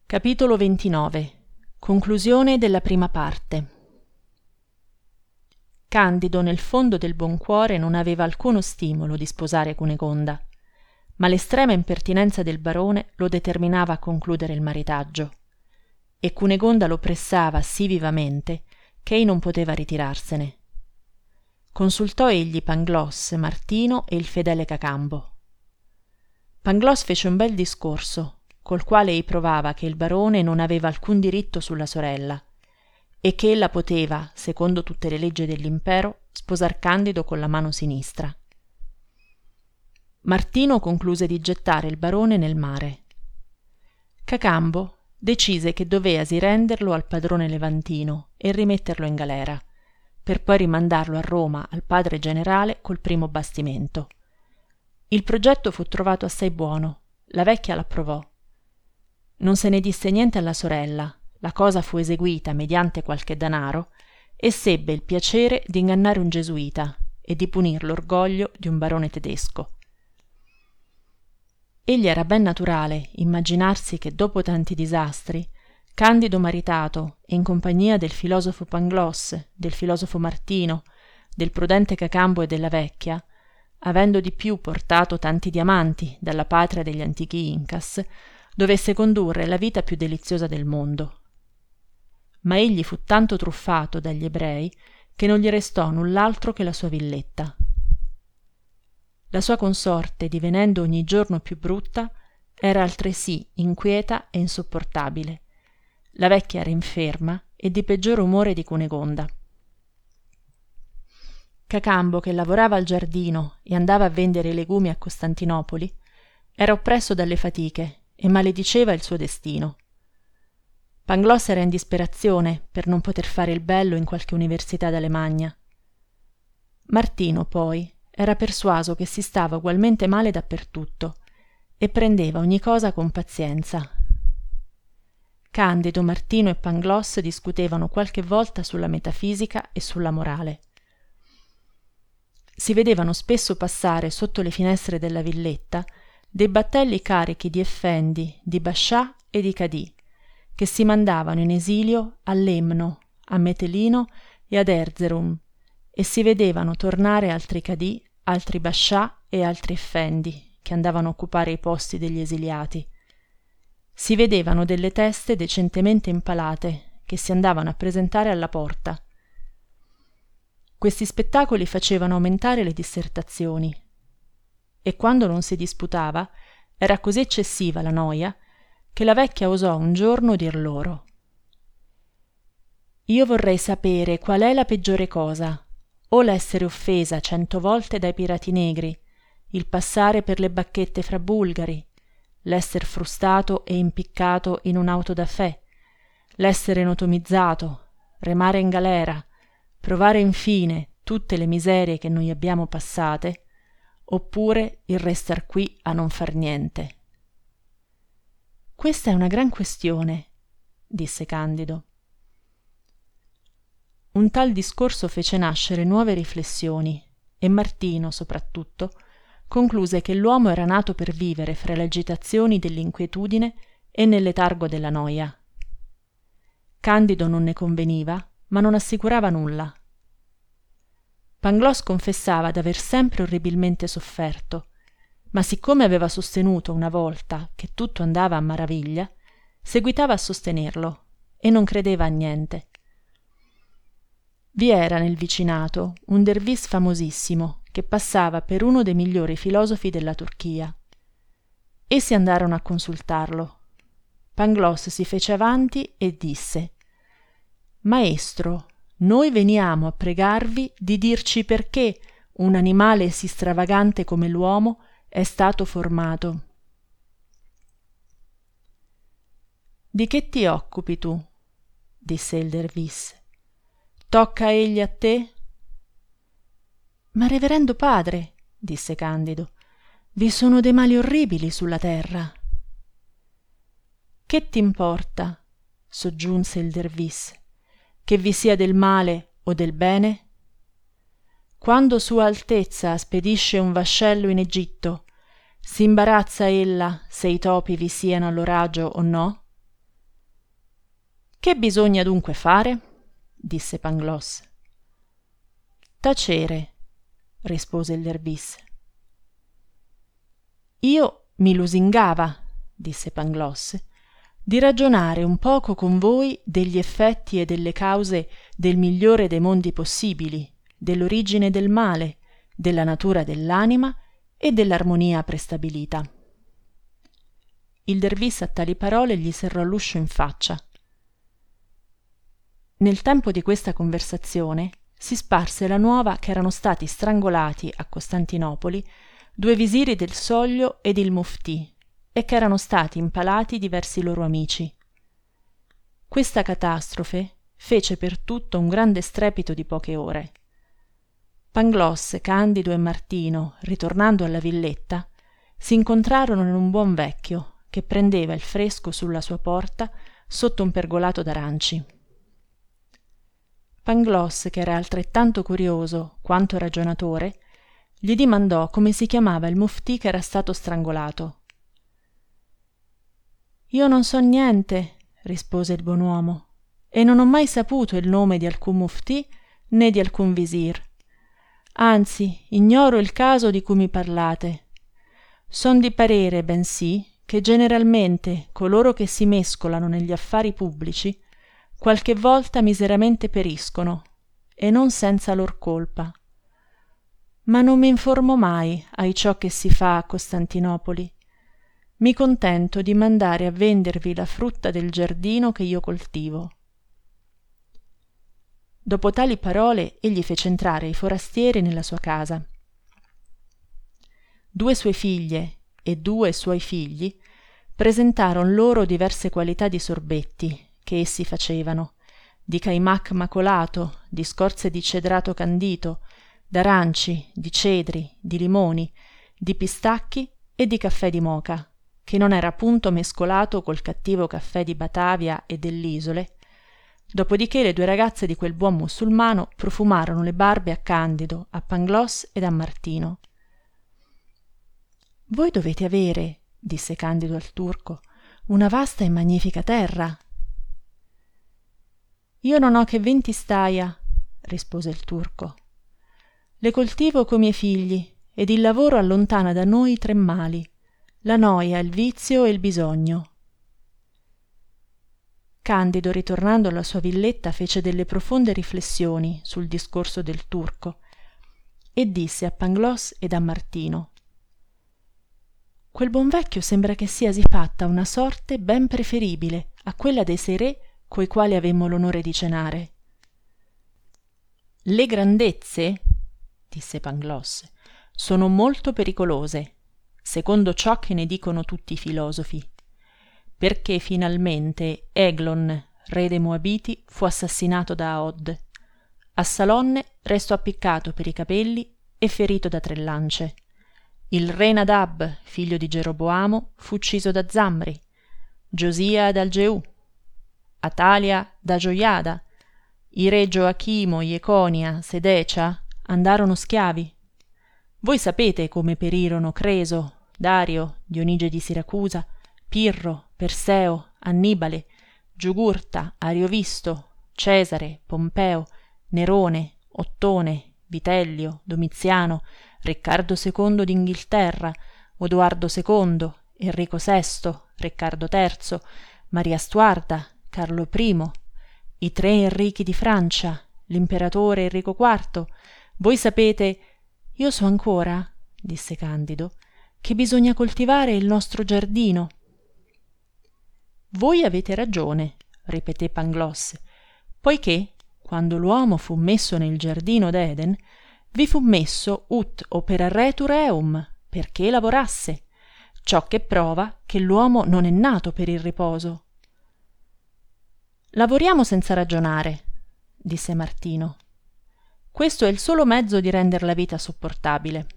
Capitolo 29. Conclusione della prima parte. Candido nel fondo del buon cuore non aveva alcuno stimolo di sposare Cunegonda, ma l'estrema impertinenza del barone lo determinava a concludere il maritaggio, e Cunegonda lo pressava sì vivamente che ei non poteva ritirarsene. Consultò egli Pangloss, Martino e il fedele Cacambo. Pangloss fece un bel discorso, col quale ei provava che il barone non aveva alcun diritto sulla sorella e che ella poteva, secondo tutte le leggi dell'impero, sposar Candido con la mano sinistra. Martino concluse di gettare il barone nel mare. Cacambo decise che doveasi renderlo al padrone levantino e rimetterlo in galera, per poi rimandarlo a Roma al padre generale col primo bastimento. Il progetto fu trovato assai buono, la vecchia l'approvò. Non se ne disse niente alla sorella, la cosa fu eseguita mediante qualche danaro e sebbe il piacere di ingannare un gesuita e di punir l'orgoglio di un barone tedesco. Egli era ben naturale immaginarsi che dopo tanti disastri, Candido maritato e in compagnia del filosofo Pangloss, del filosofo Martino, del prudente Cacambo e della vecchia, avendo di più portato tanti diamanti dalla patria degli antichi Incas, dovesse condurre la vita più deliziosa del mondo. Ma egli fu tanto truffato dagli ebrei che non gli restò null'altro che la sua villetta. La sua consorte, divenendo ogni giorno più brutta, era altresì inquieta e insopportabile. La vecchia era inferma e di peggior umore di Cunegonda. Cacambo, che lavorava al giardino e andava a vendere i legumi a Costantinopoli, era oppresso dalle fatiche e malediceva il suo destino. Pangloss era in disperazione per non poter fare il bello in qualche università d'Alemagna. Martino, poi, era persuaso che si stava ugualmente male dappertutto e prendeva ogni cosa con pazienza. Candido, Martino e Pangloss discutevano qualche volta sulla metafisica e sulla morale. Si vedevano spesso passare sotto le finestre della villetta dei battelli carichi di effendi, di bascià e di cadì, che si mandavano in esilio a Lemno, a Metelino e ad Erzerum, e si vedevano tornare altri cadì, altri bascià e altri effendi, che andavano a occupare i posti degli esiliati. Si vedevano delle teste decentemente impalate, che si andavano a presentare alla porta. Questi spettacoli facevano aumentare le dissertazioni, e quando non si disputava era così eccessiva la noia che la vecchia osò un giorno dir loro: «Io vorrei sapere qual è la peggiore cosa, o l'essere offesa 100 volte dai pirati negri, il passare per le bacchette fra bulgari, l'esser frustato e impiccato in un'auto da fè, l'essere notomizzato, remare in galera, provare infine tutte le miserie che noi abbiamo passate, oppure il restar qui a non far niente». «Questa è una gran questione», disse Candido. Un tal discorso fece nascere nuove riflessioni e Martino, soprattutto, concluse che l'uomo era nato per vivere fra le agitazioni dell'inquietudine e nel letargo della noia. Candido non ne conveniva, ma non assicurava nulla. Pangloss confessava d'aver sempre orribilmente sofferto, ma siccome aveva sostenuto una volta che tutto andava a maraviglia, seguitava a sostenerlo e non credeva a niente. Vi era nel vicinato un dervis famosissimo che passava per uno dei migliori filosofi della Turchia. Essi andarono a consultarlo. Pangloss si fece avanti e disse: «Maestro, noi veniamo a pregarvi di dirci perché un animale sì stravagante come l'uomo è stato formato». «Di che ti occupi tu?» disse il dervis. «Tocca egli a te?» «Ma reverendo padre», disse Candido, «vi sono dei mali orribili sulla terra». «Che t'importa?» soggiunse il dervis, «che vi sia del male o del bene? Quando Sua Altezza spedisce un vascello in Egitto, s'imbarazza ella se i topi vi siano all'oraggio o no? «Che bisogna dunque fare?» disse Pangloss. «Tacere», rispose il Derbis. «Io mi lusingava», disse Pangloss, «di ragionare un poco con voi degli effetti e delle cause del migliore dei mondi possibili, dell'origine del male, della natura dell'anima e dell'armonia prestabilita». Il Derbis a tali parole gli serrò l'uscio in faccia. Nel tempo di questa conversazione si sparse la nuova che erano stati strangolati a Costantinopoli 2 visiri del Soglio ed il Muftì e che erano stati impalati diversi loro amici. Questa catastrofe fece per tutto un grande strepito di poche ore. Pangloss, Candido e Martino, ritornando alla villetta, si incontrarono in un buon vecchio che prendeva il fresco sulla sua porta sotto un pergolato d'aranci. Pangloss, che era altrettanto curioso quanto ragionatore, gli dimandò come si chiamava il muftì che era stato strangolato. «Io non so niente», rispose il buon uomo, «e non ho mai saputo il nome di alcun muftì né di alcun visir. Anzi, ignoro il caso di cui mi parlate. Son di parere, bensì, che generalmente coloro che si mescolano negli affari pubblici qualche volta miseramente periscono, e non senza lor colpa. Ma non mi informo mai ai ciò che si fa a Costantinopoli. Mi contento di mandare a vendervi la frutta del giardino che io coltivo». Dopo tali parole egli fece entrare i forastieri nella sua casa. 2 sue figlie e 2 suoi figli presentaron loro diverse qualità di sorbetti che essi facevano, di caimac macolato, di scorze di cedrato candito, d'aranci, di cedri, di limoni, di pistacchi e di caffè di moca, che non era punto mescolato col cattivo caffè di Batavia e dell'Isole. Dopodiché le 2 ragazze di quel buon musulmano profumarono le barbe a Candido, a Pangloss ed a Martino. «Voi dovete avere», disse Candido al turco, «una vasta e magnifica terra». «Io non ho che 20 staia», rispose il turco. «Le coltivo coi miei figli, ed il lavoro allontana da noi 3 mali, la noia, il vizio e il bisogno». Candido, ritornando alla sua villetta, fece delle profonde riflessioni sul discorso del turco e disse a Pangloss ed a Martino: «Quel buon vecchio sembra che siasi fatta una sorte ben preferibile a quella dei 6 re coi quali avemmo l'onore di cenare». «Le grandezze», disse Pangloss, «sono molto pericolose, secondo ciò che ne dicono tutti i filosofi, perché finalmente Eglon, re dei Moabiti, fu assassinato da Od. Assalonne restò appiccato per i capelli e ferito da 3 lance. Il re Nadab, figlio di Geroboamo, fu ucciso da Zamri, Giosia dal Gehù, Atalia da Gioiada, i re Gioachimo, Jeconia, Sedecia andarono schiavi. Voi sapete come perirono Creso, Dario, Dionige di Siracusa, Pirro, Perseo, Annibale, Giugurta, Ariovisto, Cesare, Pompeo, Nerone, Ottone, Vitellio, Domiziano, Riccardo II d'Inghilterra, Odoardo II, Enrico VI, Riccardo III, Maria Stuarda, Carlo I, i 3 Enrichi di Francia, l'imperatore Enrico IV. Voi sapete... «Io so ancora», disse Candido, «che bisogna coltivare il nostro giardino». «Voi avete ragione», ripeté Pangloss, «poiché, quando l'uomo fu messo nel giardino d'Eden, vi fu messo ut operaretur eum, perché lavorasse, ciò che prova che l'uomo non è nato per il riposo». «Lavoriamo senza ragionare», disse Martino. «Questo è il solo mezzo di render la vita sopportabile».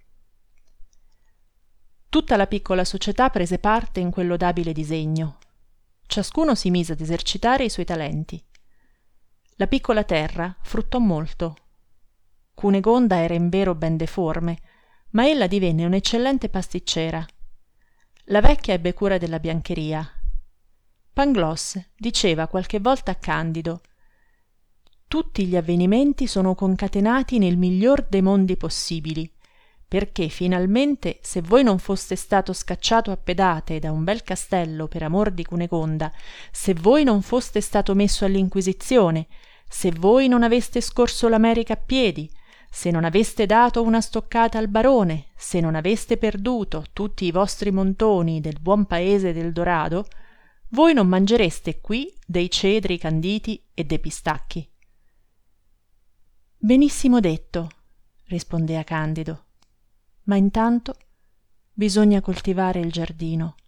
Tutta la piccola società prese parte in quel lodabile disegno. Ciascuno si mise ad esercitare i suoi talenti. La piccola terra fruttò molto. Cunegonda era invero ben deforme, ma ella divenne un'eccellente pasticcera. La vecchia ebbe cura della biancheria. Pangloss diceva qualche volta a Candido: tutti gli avvenimenti sono concatenati nel miglior dei mondi possibili, perché finalmente, se voi non foste stato scacciato a pedate da un bel castello per amor di Cunegonda, se voi non foste stato messo all'inquisizione, se voi non aveste scorso l'America a piedi, se non aveste dato una stoccata al barone, se non aveste perduto tutti i vostri montoni del buon paese del Dorado, voi non mangereste qui dei cedri canditi e dei pistacchi. Benissimo detto, rispondea Candido, ma intanto bisogna coltivare il giardino.